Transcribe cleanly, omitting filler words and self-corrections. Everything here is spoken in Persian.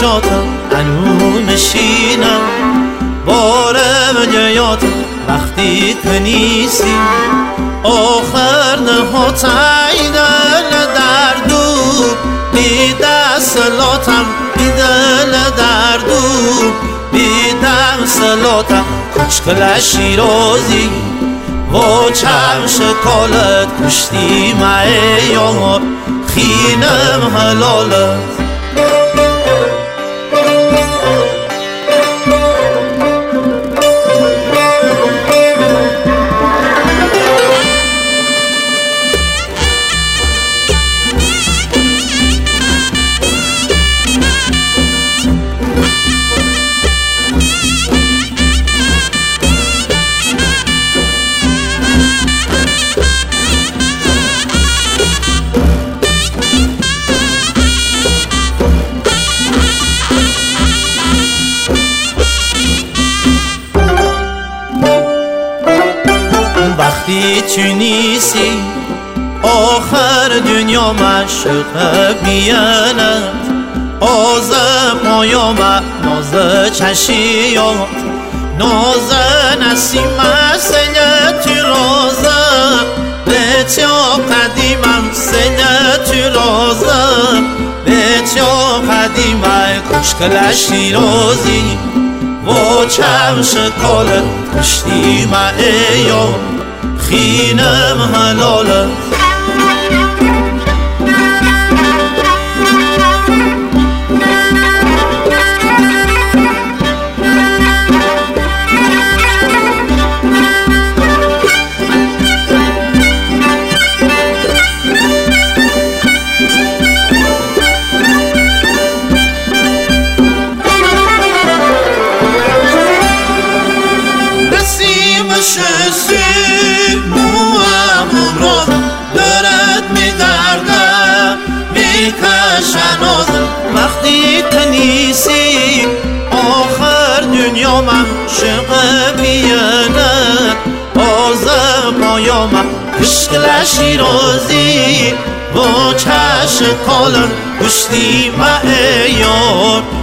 جاتم انو نشینم بارم جیاتم وقتی کنیسی آخر نهاتای دل دردو بیده سلاتم بیدل دردو بیده سلاتم کچکل شیرازی و چم شکالت کشتی معیار خینم حلالت وقتی تو نیستی آخر دنیا مشق بیانت آز پایامت ناز چشیات ناز نسیم سنه تو رازه بچه قدیمم سنه تو رازه بچه قدیمه کشکل شیرازی و چم شکالت کشتی معیار خینم حلالت وقتی کنیسی آخر دنیا من شق بیانت آزم پایامم کشکل شیرازی و چش کالن کشتی معیار